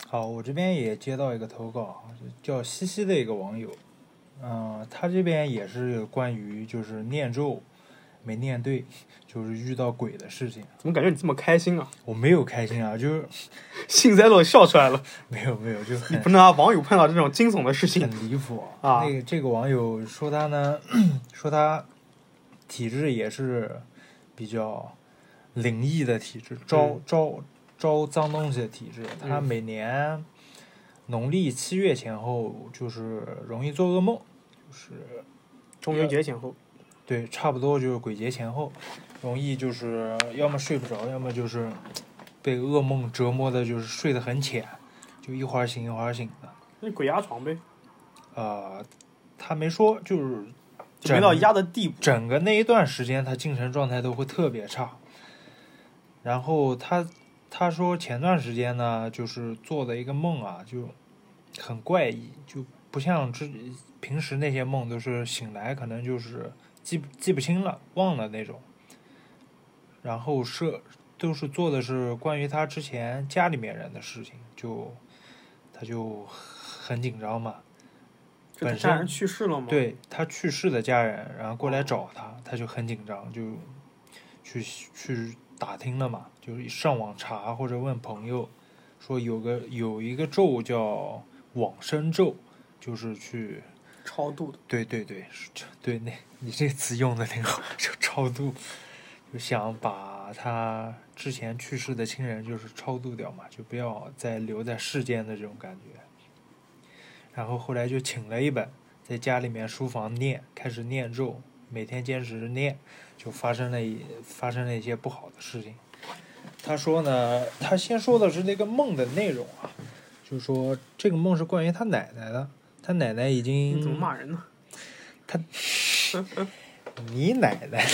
好，我这边也接到一个投稿，叫西西的一个网友，他这边也是关于就是念咒没念对，就是遇到鬼的事情。 怎么感觉你这么开心啊？ 我没有开心啊，就是幸灾乐笑出来了。 没有，就你不能让网友碰到这种惊悚的事情， 很离谱啊。 这个网友说他呢，说他体质也是比较灵异的体质，招脏东西的体质。他每年农历7月前后就是容易做噩梦，就是中元节前后， 对，差不多就是鬼节前后，容易就是要么睡不着，要么就是被噩梦折磨的，就是睡得很浅，就一会儿醒一会儿醒的。 那鬼压床呗。 他没说，就是没到压的地步。 整个那一段时间，他精神状态都会特别差。然后他说前段时间呢，就是做的一个梦啊，就很怪异，就不像平时那些梦都是醒来可能就是记不清了，忘了那种。然后都是做的是关于他之前家里面人的事情，他就很紧张嘛。 本身家人去世了吗？ 对，他去世的家人，然后过来找他就很紧张，就去打听了嘛，就是上网查或者问朋友，说有一个咒叫往生咒，就是去超度的。 对，那你这个词用的挺好，就超度，就想把他之前去世的亲人就是超度掉嘛，就不要再留在世间的这种感觉。然后后来就请了一本，在家里面书房开始念咒，每天坚持念，就发生了一些不好的事情。他说呢，他先说的是那个梦的内容啊，就是说这个梦是关于他奶奶的，他奶奶已经。 你怎么骂人呢？ 你奶奶。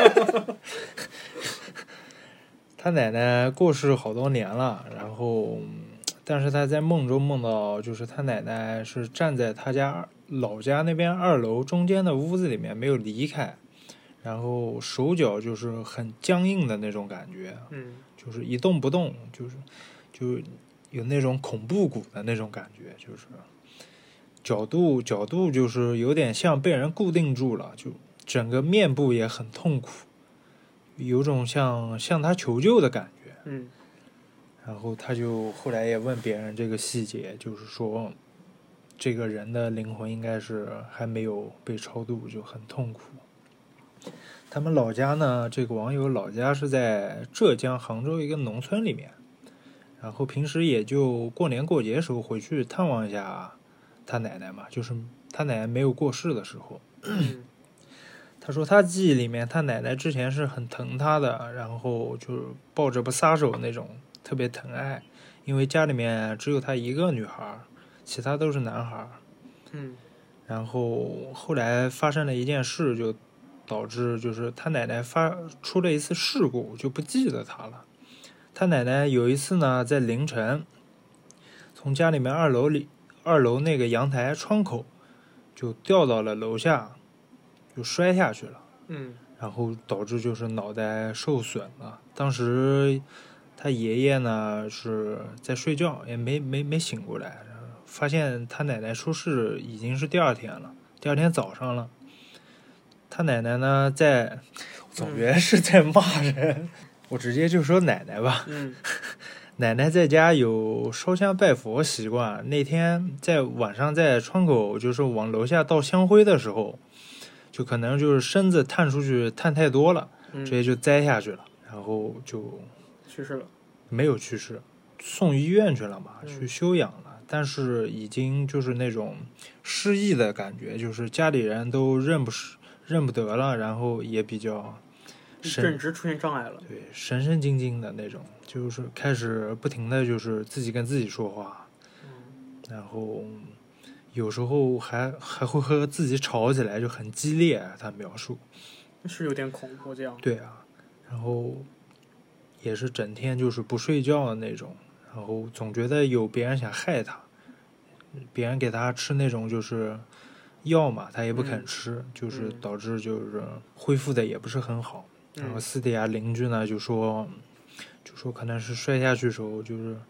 他奶奶过世好多年了，然后。但是他在梦中梦到，就是他奶奶是站在他家老家那边2楼中间的屋子里面没有离开，然后手脚就是很僵硬的那种感觉，就是一动不动，就有那种恐怖谷的那种感觉，就是角度就是有点像被人固定住了，就整个面部也很痛苦，有种向他求救的感觉，然后他就后来也问别人这个细节，就是说这个人的灵魂应该是还没有被超度，就很痛苦。他们老家呢，这个网友老家是在浙江杭州一个农村里面，然后平时也就过年过节时候回去探望一下他奶奶嘛，就是他奶奶没有过世的时候。他说他记忆里面他奶奶之前是很疼他的，然后就是抱着不撒手那种，特别疼爱，因为家里面只有她一个女孩，其他都是男孩。然后后来发生了一件事，就导致就是他奶奶出了一次事故，就不记得他了。他奶奶有一次呢，在凌晨从家里面二楼那个阳台窗口就掉到了楼下，就摔下去了。然后导致就是脑袋受损了。当时他爷爷呢是在睡觉，也没醒过来，发现他奶奶出事已经是第二天早上了。他奶奶呢总觉得是在骂人，我直接就说奶奶吧。奶奶在家有烧香拜佛习惯，那天在晚上在窗口就是往楼下倒香灰的时候，就可能就是身子探出去探太多了，直接就栽下去了，然后就去世了。 没有去世，送医院去了嘛，去休养了，但是已经就是那种失忆的感觉，就是家里人都认不得了，然后也比较认知出现障碍了。 对，神经经的那种，就是开始不停的就是自己跟自己说话，然后有时候还会和自己吵起来，就很激烈。他描述是有点恐怖这样。 对啊，然后也是整天就是不睡觉的那种，然后总觉得有别人想害他，别人给他吃那种就是药嘛，他也不肯吃，就是导致就是恢复的也不是很好。然后私底下邻居呢就说可能是摔下去的时候就是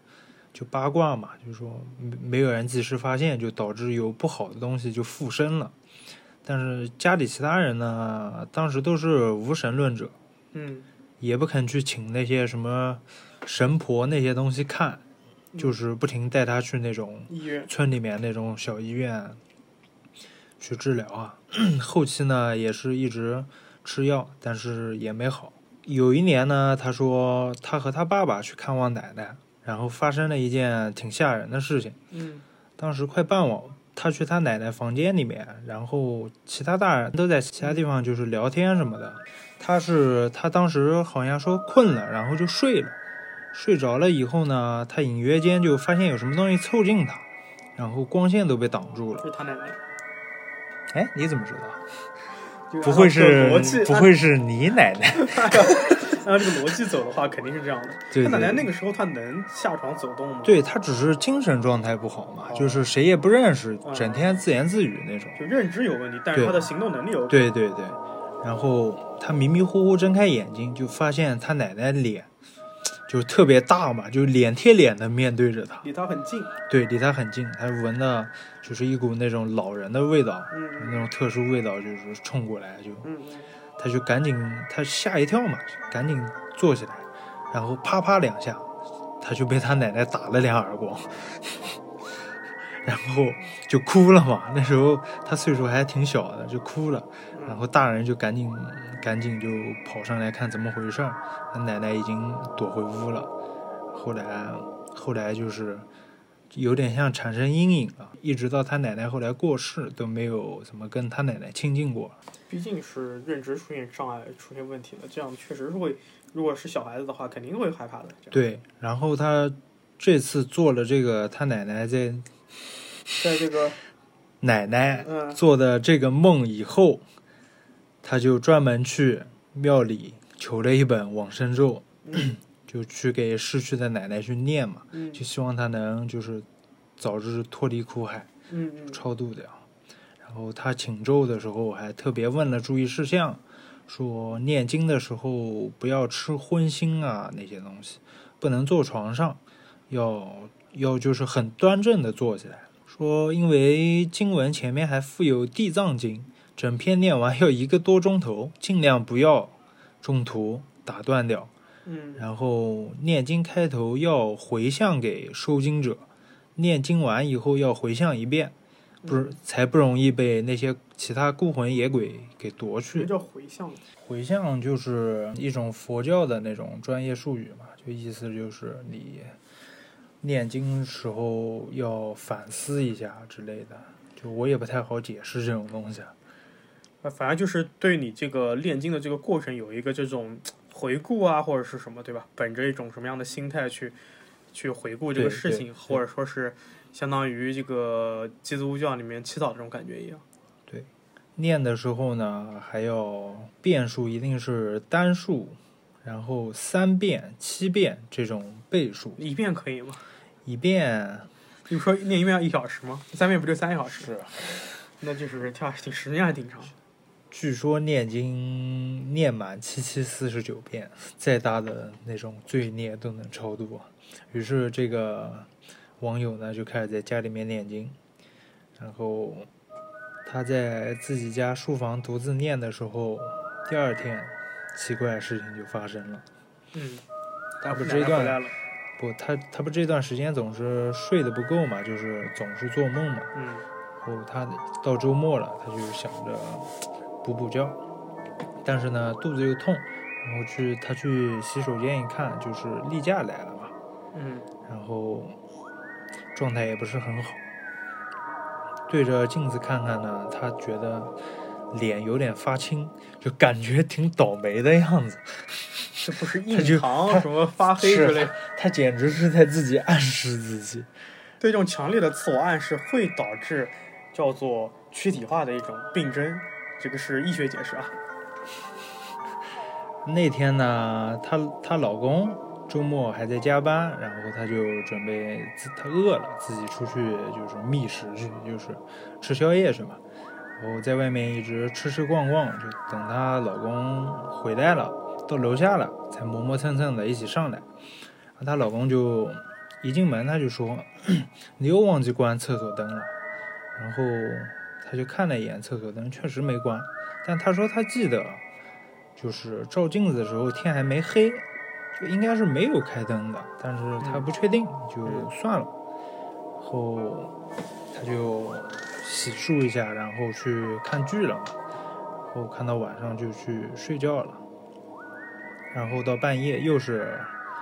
就八卦嘛，就说没有人及时发现，就导致有不好的东西就附身了。但是家里其他人呢，当时都是无神论者，也不肯去请那些什么神婆那些东西看，就是不停带他去那种村里面那种小医院去治疗啊。后期呢也是一直吃药，但是也没好。有一年呢，他说他和他爸爸去看望奶奶，然后发生了一件挺吓人的事情。当时快傍晚，他去他奶奶房间里面，然后其他大人都在其他地方就是聊天什么的。他当时好像说困了，然后就睡了。睡着了以后呢，他隐约间就发现有什么东西凑近他，然后光线都被挡住了。 是他奶奶。 哎，你怎么知道？不会是你奶奶？ 按这个逻辑走的话，肯定是这样的。 对， 他奶奶那个时候他能下床走动吗？ 对，他只是精神状态不好嘛，就是谁也不认识，整天自言自语那种。 就认知有问题，但是他的行动能力有问题。 对。然后他迷迷糊糊睁开眼睛，就发现他奶奶脸就特别大嘛，就脸贴脸的面对着他， 离他很近。 对，离他很近，他闻的就是一股那种老人的味道，那种特殊味道就是冲过来，他就赶紧，他吓一跳嘛，赶紧坐起来，然后啪啪2下，他就被他奶奶打了2耳光，然后就哭了嘛。那时候他岁数还挺小的，就哭了，然后大人就赶紧就跑上来看怎么回事，他奶奶已经躲回屋了。后来就是有点像产生阴影了，一直到他奶奶后来过世都没有怎么跟他奶奶亲近过。 毕竟是认知出现障碍、出现问题了，这样确实是会，如果是小孩子的话，肯定会害怕的。 对，然后他这次做了这个，他奶奶在这个奶奶做的这个梦以后，他就专门去庙里求了一本往生咒，就去给逝去的奶奶去念嘛，就希望他能就是早日脱离苦海，超度掉。然后他请咒的时候还特别问了注意事项，说念经的时候不要吃荤腥啊那些东西，不能坐床上，要就是很端正的坐起来。说因为经文前面还附有地藏经，整篇念完要1个多钟头，尽量不要中途打断掉。然后念经开头要回向给收经者，念经完以后要回向1遍，才不容易被那些其他孤魂野鬼给夺去。 什么叫回向？ 回向就是一种佛教的那种专业术语嘛，就意思就是你念经时候要反思一下之类的，就我也不太好解释这种东西。 反正就是对你这个练经的这个过程有一个这种回顾啊，或者是什么，对吧？本着一种什么样的心态去回顾这个事情，或者说是相当于这个基督教里面祈祷这种感觉一样。 对，念的时候呢，还要遍数一定是单数，然后3遍、7遍这种倍数。 1遍可以吗 ？1遍， 你说念1遍要1小时吗？3遍不就3小时？ 是， 那就是时间还挺长。 据说念经念满7749遍，再大的那种罪孽都能超度。于是这个网友呢就开始在家里面念经，然后他在自己家书房独自念的时候，第2天奇怪的事情就发生了。他不这段时间总是睡得不够嘛，就是总是做梦嘛。然后他到周末了，他就想着补觉，但是呢肚子又痛，然后他去洗手间一看，就是例假来了嘛。然后状态也不是很好，对着镜子看看呢，他觉得脸有点发青，就感觉挺倒霉的样子。 这不是印堂什么发黑之类， 他简直是在自己暗示自己。 对，这种强烈的自我暗示会导致叫做躯体化的一种病症，这个是医学解释啊。 那天呢，她老公周末还在加班，然后她就准备她饿了，自己出去就是觅食去，就是吃宵夜去嘛。然后在外面一直吃逛逛，就等她老公回来了，到楼下了，才磨磨蹭蹭的一起上来。她老公就一进门他就说你又忘记关厕所灯了，然后他就看了一眼厕所灯，确实没关，但他说他记得就是照镜子的时候天还没黑，就应该是没有开灯的，但是他不确定，就算了。后他就洗漱一下，然后去看剧了嘛，后看到晚上就去睡觉了，然后到半夜又是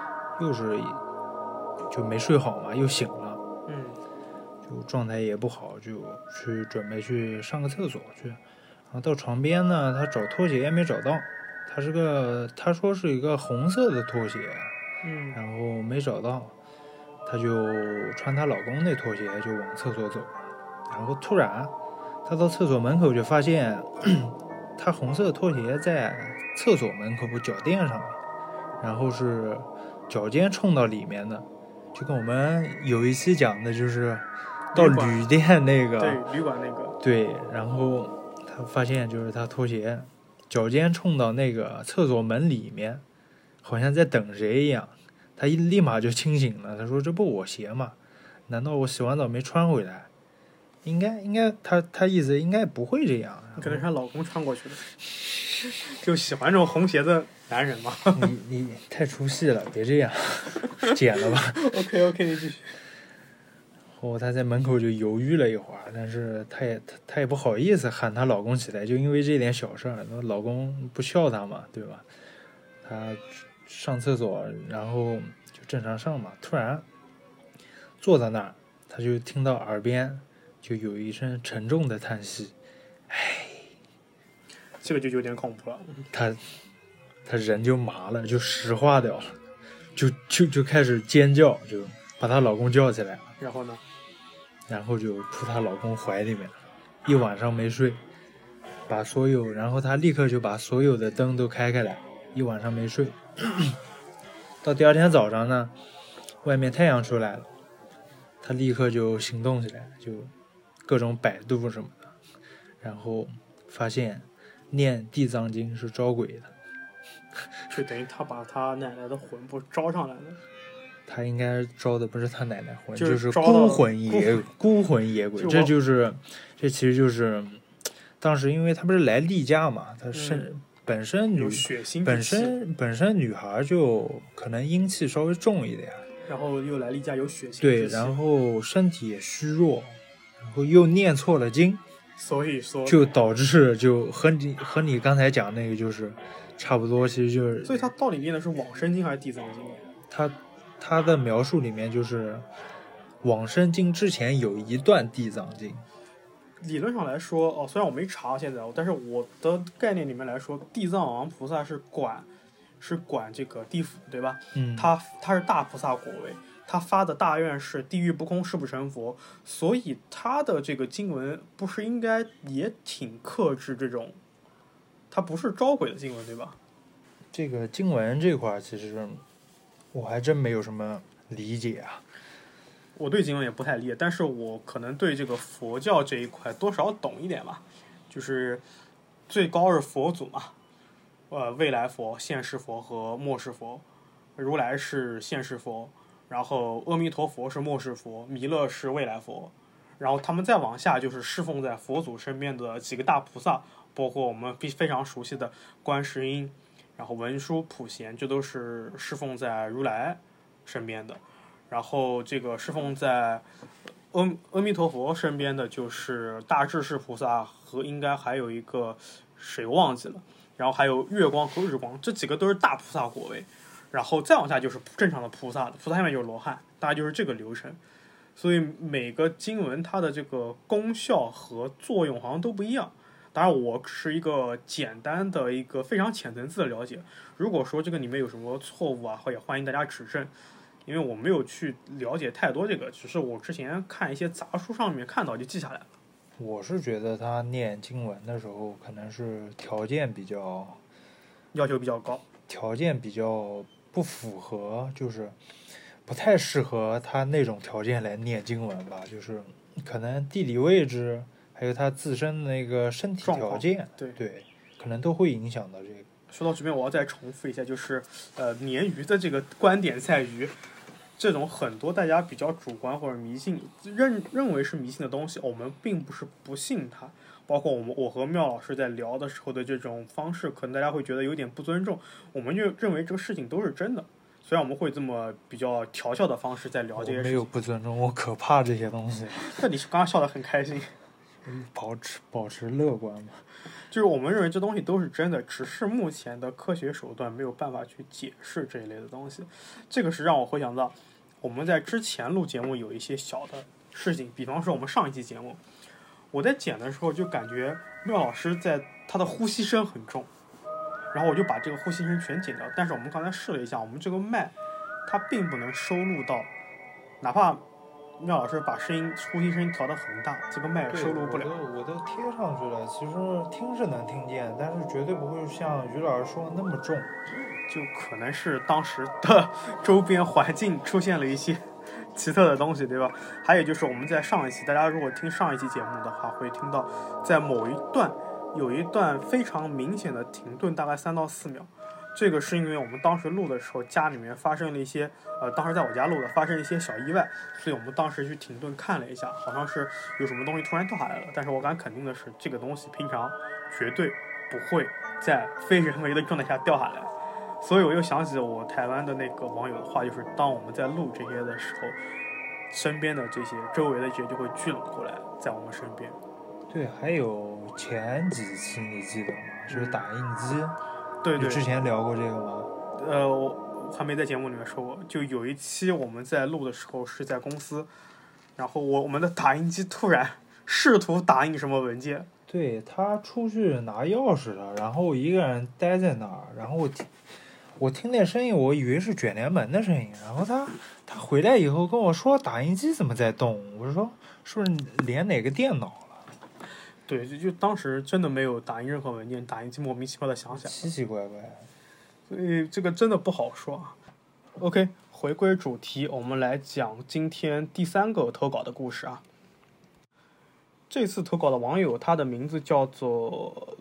就没睡好嘛，又醒了，就状态也不好，就去准备去上个厕所去，然后到床边呢，他找拖鞋也没找到，他说是一个红色的拖鞋，然后没找到，他就穿她老公那拖鞋就往厕所走了，然后突然他到厕所门口就发现他红色拖鞋在厕所门口脚垫上面，然后是脚尖冲到里面的，就跟我们有一期讲的就是到旅店那个， 对，旅馆那个， 对，然后他发现就是他拖鞋脚尖冲到那个厕所门里面，好像在等谁一样，他立马就清醒了，他说这不我鞋吗？难道我洗完澡没穿回来？应该他意思应该不会这样， 可能是她老公穿过去的，就喜欢这种红鞋的男人嘛。 你太出戏了，别这样，剪了吧。 OK， 你继续。 后他在门口就犹豫了一会儿，但是他也不好意思喊她老公起来，就因为这点小事儿，老公不笑他嘛，对吧？他上厕所，然后就正常上嘛，突然坐在那儿，他就听到耳边就有一声沉重的叹息，唉， 这个就有点恐怖了。 他人就麻了，就石化掉了，就开始尖叫，就把她老公叫起来了。 然后呢？ 然后就扑她老公怀里面，一晚上没睡，然后她立刻就把所有的灯都开来，一晚上没睡。到第二天早上呢，外面太阳出来了，她立刻就行动起来，就各种百度什么的，然后发现念地藏经是招鬼的， 就等于他把他奶奶的魂不招上来了。 他应该招的不是他奶奶魂， 就是孤魂野鬼。这其实就是当时因为他不是来例假嘛，他本身女孩就可能阴气稍微重一点， 然后又来例假有血腥， 对，然后身体也虚弱，然后又念错了经， 所以说就导致就和你刚才讲那个就是差不多，其实就是。 所以他到底念的是往生经还是地藏经？ 他的描述里面就是往生经之前有一段地藏经。 理论上来说，虽然我没查现在，但是我的概念里面来说，地藏王菩萨是管这个地府，对吧？他是大菩萨果位，他发的大愿是地狱不空，誓不成佛，所以他的这个经文不是应该也挺克制这种，他不是招鬼的经文，对吧？ 这个经文这块其实我还真没有什么理解啊。 我对经文也不太理解，但是我可能对这个佛教这一块多少懂一点吧。就是最高是佛祖嘛，未来佛、现世佛和末世佛。如来是现世佛，然后阿弥陀佛是末世佛，弥勒是未来佛，然后他们再往下就是侍奉在佛祖身边的几个大菩萨，包括我们非常熟悉的观世音，然后文殊、普贤，这都是侍奉在如来身边的。然后这个侍奉在阿弥陀佛身边的就是大智士菩萨和应该还有一个谁忘记了，然后还有月光和日光，这几个都是大菩萨果位。然后再往下就是正常的菩萨，菩萨下面就是罗汉，大概就是这个流程。所以每个经文它的这个功效和作用好像都不一样。当然我是一个简单的一个非常浅层次的了解，如果说这个里面有什么错误啊，也欢迎大家指正，因为我没有去了解太多这个，只是我之前看一些杂书上面看到就记下来了。 我是觉得他念经文的时候可能是要求比较高， 条件比较不符合，就是不太适合他那种条件来念经文吧，就是可能地理位置还有他自身的那个身体条件，对，可能都会影响到这个。 说到这边我要再重复一下，就是鲶鱼的这个观点在于， 这种很多大家比较主观或者迷信认为是迷信的东西，我们并不是不信它。包括我和妙老师在聊的时候的这种方式，可能大家会觉得有点不尊重，我们就认为这个事情都是真的。虽然我们会这么比较调笑的方式在聊这些事情， 没有不尊重，我可怕这些东西。 那你是刚刚笑得很开心， 保持乐观嘛。 就是我们认为这东西都是真的，只是目前的科学手段没有办法去解释这一类的东西。这个是让我回想到我们在之前录节目有一些小的事情，比方说我们上一期节目，我在剪的时候就感觉妙老师在他的呼吸声很重，然后我就把这个呼吸声全剪掉。但是我们刚才试了一下，我们这个麦它并不能收录到，哪怕妙老师把呼吸声调得很大，这个麦收录不了。 我都贴上去了，其实听是能听见，但是绝对不会像于老师说的那么重。 就可能是当时的周边环境出现了一些奇特的东西，对吧？还有就是我们在上一期，大家如果听上一期节目的话，会听到在某一段有一段非常明显的停顿，大概3到4秒。这个是因为我们当时录的时候，家里面发生了一些当时在我家录的，发生一些小意外，所以我们当时去停顿看了一下，好像是有什么东西突然掉下来了。但是我敢肯定的是，这个东西平常绝对不会在非人为的状态下掉下来。所以我又想起我台湾的那个网友的话，就是当我们在录这些的时候，身边的这些周围的这些就会聚拢过来在我们身边。 对，还有前几期你记得吗？就是打印机。 对， 你之前聊过这个吗？ 我还没在节目里面说过。就有一期我们在录的时候是在公司，然后我们的打印机突然试图打印什么文件。 对，他出去拿钥匙了，然后一个人待在那儿，然后我听那声音，我以为是卷帘门的声音，然后他回来以后跟我说打印机怎么在动，我说是不是连哪个电脑了？ 对，就当时真的没有打印任何文件，打印机莫名其妙的响起来， 奇奇怪怪， 所以这个真的不好说啊。OK， 回归主题，我们来讲今天第3个投稿的故事啊。这次投稿的网友，他的名字叫做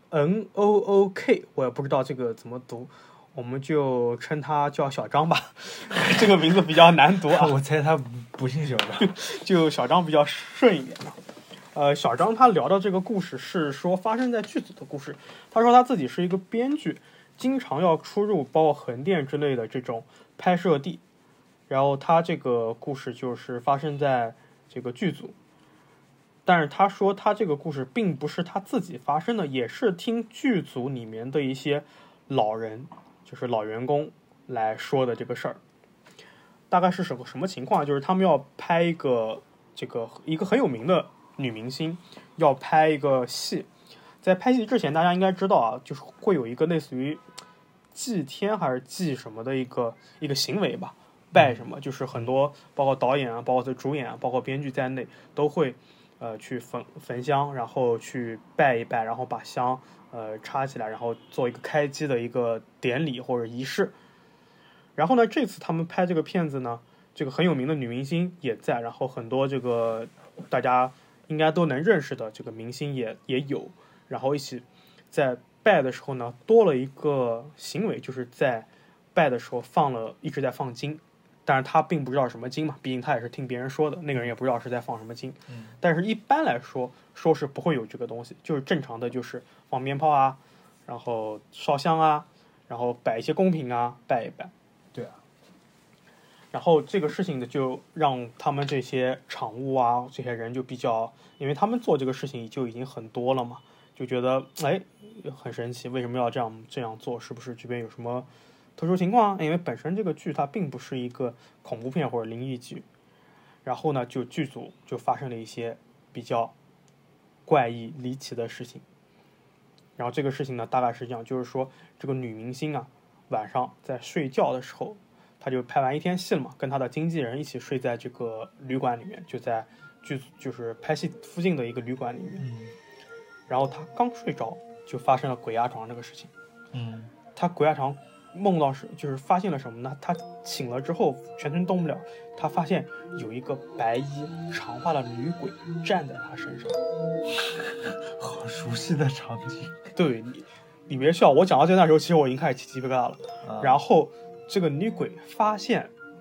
NOOK， 我也不知道这个怎么读，我们就称他叫小张吧。这个名字比较难读啊。 我猜他不姓小张， 就小张比较顺一点嘛。小张他聊的这个故事是说发生在剧组的故事。他说他自己是一个编剧，经常要出入包括横店之类的这种拍摄地，然后他这个故事就是发生在这个剧组。但是他说他这个故事并不是他自己发生的，也是听剧组里面的一些老人，就是老员工来说的这个事儿。大概是什么情况？就是他们要拍一个很有名的女明星要拍一个戏，在拍戏之前，大家应该知道啊，就是会有一个类似于祭天还是祭什么的一个行为吧，拜什么，就是很多包括导演啊，包括主演啊，包括编剧在内都会去焚香，然后去拜一拜，然后把香插起来，然后做一个开机的一个典礼或者仪式。然后呢，这次他们拍这个片子呢，这个很有名的女明星也在，然后很多这个大家应该都能认识的这个明星也有，然后一起在拜的时候呢，多了一个行为，就是在拜的时候一直在放经，但是他并不知道什么经嘛，毕竟他也是听别人说的，那个人也不知道是在放什么经。但是一般来说是不会有这个东西，就是正常的就是放鞭炮啊，然后烧香啊，然后摆一些贡品啊，拜一拜。 对啊。 然后这个事情呢，就让他们这些场务啊，这些人就比较，因为他们做这个事情就已经很多了嘛，就觉得很神奇，为什么要这样做？是不是这边有什么特殊情况啊？因为本身这个剧它并不是一个恐怖片或者灵异剧，然后呢，就剧组就发生了一些比较怪异离奇的事情。然后这个事情呢，大概是这样，就是说这个女明星啊，晚上在睡觉的时候，她就拍完一天戏了嘛，跟她的经纪人一起睡在这个旅馆里面，就在就是拍戏附近的一个旅馆里面。然后她刚睡着，就发生了鬼压床这个事情。她鬼压床梦到就是发现了什么呢？她醒了之后全身动不了，她发现有一个白衣长发的女鬼站在她身上。 好熟悉的场景。 对，你别笑，我讲到这段时候，其实我已经开始起鸡皮疙瘩了。然后这个女鬼发现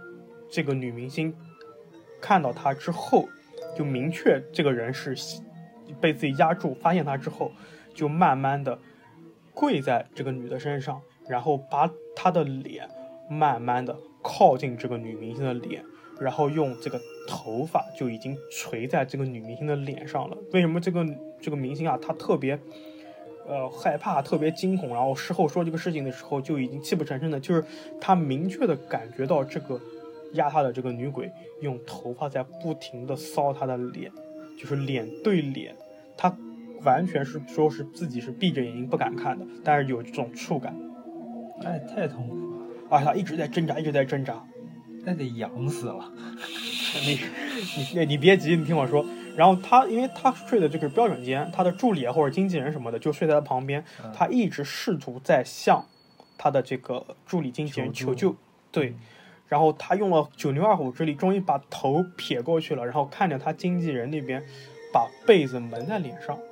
这个女明星看到他之后，就明确这个人是被自己压住，发现他之后，就慢慢的跪在这个女的身上，然后把她的脸慢慢的靠近这个女明星的脸，然后用这个头发就已经垂在这个女明星的脸上了。为什么这个明星啊，她特别害怕，特别惊恐，然后事后说这个事情的时候就已经泣不成声的，就是她明确的感觉到这个压她的这个女鬼用头发在不停的搔她的脸，就是脸对脸，她完全是说是自己是闭着眼睛不敢看的，但是有这种触感。 哎，太痛苦了， 而且他一直在挣扎，一直在挣扎， 那得痒死了。 你别急，你听我说。然后他因为他睡的这个标准间，他的助理或者经纪人什么的就睡在他旁边，他一直试图在向他的这个助理经纪人求救。对，然后他用了九牛二虎之力，终于把头撇过去了，然后看着他经纪人那边把被子蒙在脸上，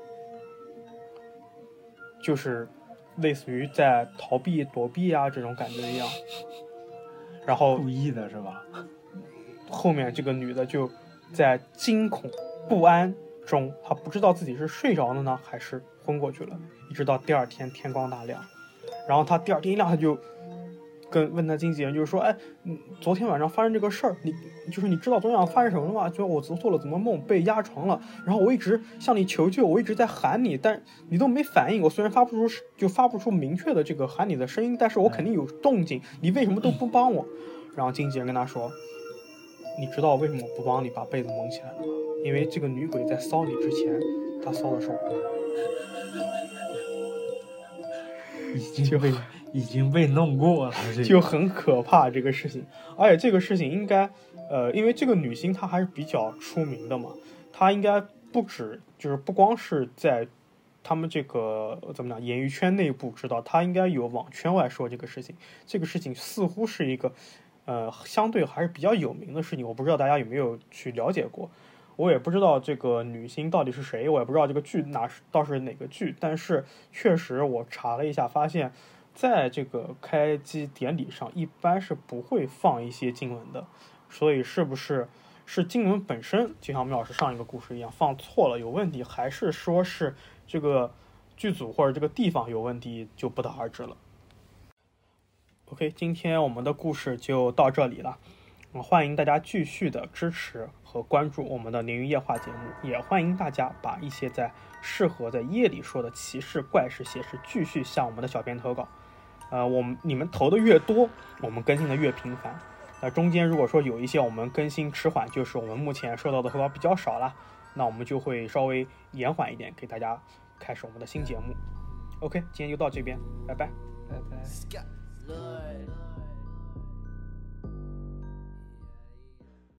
就是类似于在逃避躲避啊这种感觉一样。然后故意的是吧？ 后面这个女的就在惊恐不安中，她不知道自己是睡着了呢还是昏过去了，一直到第二天天光大亮。然后她第二天一亮，她就问他经纪人，就是说，哎，昨天晚上发生这个事儿，你知道昨天晚上发生什么了吗？就我做了怎么梦被压床了，然后我一直向你求救，我一直在喊你，但你都没反应。我虽然发不出明确的这个喊你的声音，但是我肯定有动静，你为什么都不帮我？然后经纪人跟他说，你知道为什么我不帮你把被子蒙起来了吗？因为这个女鬼在骚你之前，她骚的是我。 已经被弄过了， 就很可怕这个事情。而且这个事情应该因为这个女星她还是比较出名的嘛，她应该不光是在他们这个怎么讲演艺圈内部知道，她应该有往圈外说这个事情。这个事情似乎是一个相对还是比较有名的事情，我不知道大家有没有去了解过。我也不知道这个女星到底是谁，我也不知道这个剧倒是哪个剧，但是确实我查了一下，发现在这个开机典礼上一般是不会放一些经文的，所以是不是经文本身就像妙老师上一个故事一样放错了有问题，还是说是这个剧组或者这个地方有问题，就不得而知了。OK， 今天我们的故事就到这里了。欢迎大家继续的支持和关注我们的鲶鱼夜话节目，也欢迎大家把一些适合在夜里说的奇事、怪事、邪事继续向我们的小编投稿。你们投的越多，我们更新的越频繁。中间如果说有一些我们更新迟缓，就是我们目前收到的投稿比较少了，那我们就会稍微延缓一点，给大家开始我们的新节目。OK， 今天就到这边，拜拜， 拜拜。